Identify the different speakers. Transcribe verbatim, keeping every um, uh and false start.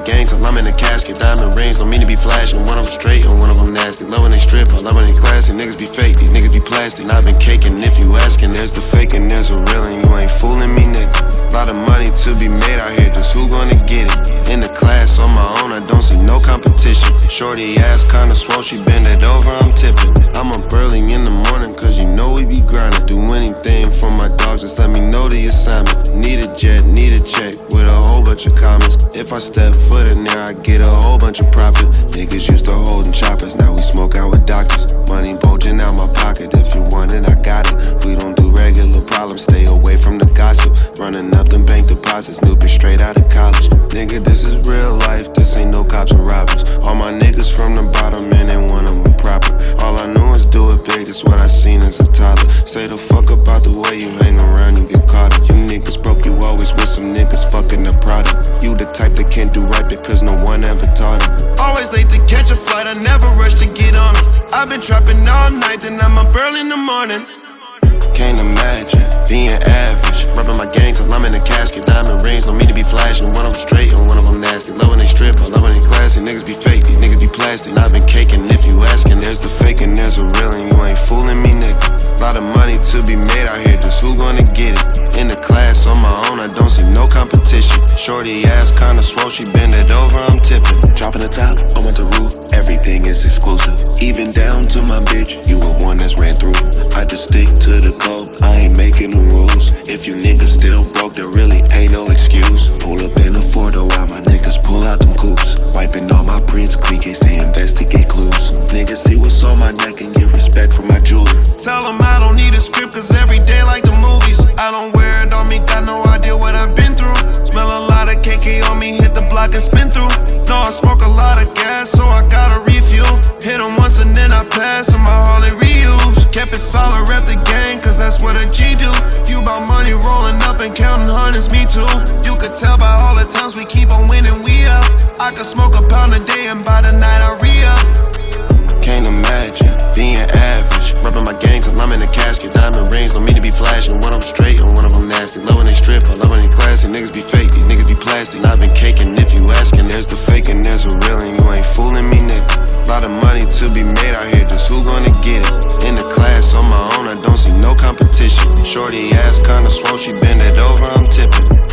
Speaker 1: gang till I'm in the casket. Diamond rings, don't mean to be flashing. One of them straight and one of them nasty. Love when they strip, I love when they classy. Niggas be fake, these niggas be plastic. And I've been caking if you asking. There's the fake and there's the real, and you ain't fooling me, nigga. Lot of money to be made out here, just who gonna get it? In the class on my own, I don't see no competition. Shorty ass kinda swole, she bend it over, I'm tipping. I'm up early in the morning, cause you know we be grinding. Do anything for my dogs, just let me know the assignment. Need a jet, need a check, with a whole bunch of comments. If I step foot in there, I get a whole bunch of profit. Niggas used to holding choppers, now we smoke out with doctors. Money bulging out my pocket, if you want it, I got it. We don't do regular problems, stay away from the gossip. Running up them bank deposits, new bitch straight out of college. Nigga, this is real life, this ain't no cops and robbers. All my niggas from the bottom, and ain't one of them proper. All I know is do it big, that's what I seen as a toddler. Say the fuck about the way you hang around, you get caught up. You niggas broke, you always with some niggas fucking the product. You the type that can't do right because no one ever taught it. Always late to catch a flight, I never rush to get on it. I've been trapping all night, then I'm up early in the morning. Can't imagine being average. Rubbing my gang till I'm in the casket. Diamond rings, don't mean to be flashing. One of them straight and one of them nasty. Love when they strip, I love when they classy. Niggas be fake, these niggas be plastic. And I've been caking if you asking. There's the fake and there's the real, and you ain't fooling me, nigga. Lot of money to be made out here, just who gonna get it? In the class on my own, I don't see no competition. Shorty ass kinda swole, she bend it over, I'm tipping. Dropping the top, I want the roof, everything is exclusive. Even down to my bitch, you were one that's ran through. I just stick to the code, I ain't making the rules. If you niggas still broke, there really ain't no excuse. Pull up in a Fordo while my niggas pull out them coops. Wiping all my prints clean case they investigate clues. Niggas see what's on my neck and get respect for my jewelry. Tell them I don't need a script, cause every day like the movies. I don't wear it on me, got no idea what I've been through. Smell a lot of K K on me, hit the block and spin through. No, I smoke a lot of gas, so I gotta refuel. Hit them once and then I pass, and my Harley reuse. Kept it solid, rep the gang, cause that's what a G do. If you bout money rolling up and counting hundreds, me too. You could tell by all the times we keep on winning, we up. I could smoke a pound a day and by the night I re-up. Can't imagine being average. Rubbing my gang till I'm in the casket. Diamond rings, don't mean to be flashing. One of them straight and one of them nasty. Love when they strip, I love when they classy. Niggas be fake, these niggas be plastic. And I've been caking if you asking. There's the fake and there's the real, and you ain't fooling me, nigga. Lot of money to be made out here, just who gonna get it? In the class on my own, I don't see no competition. Shorty ass kinda swole, she bend it over, I'm tipping.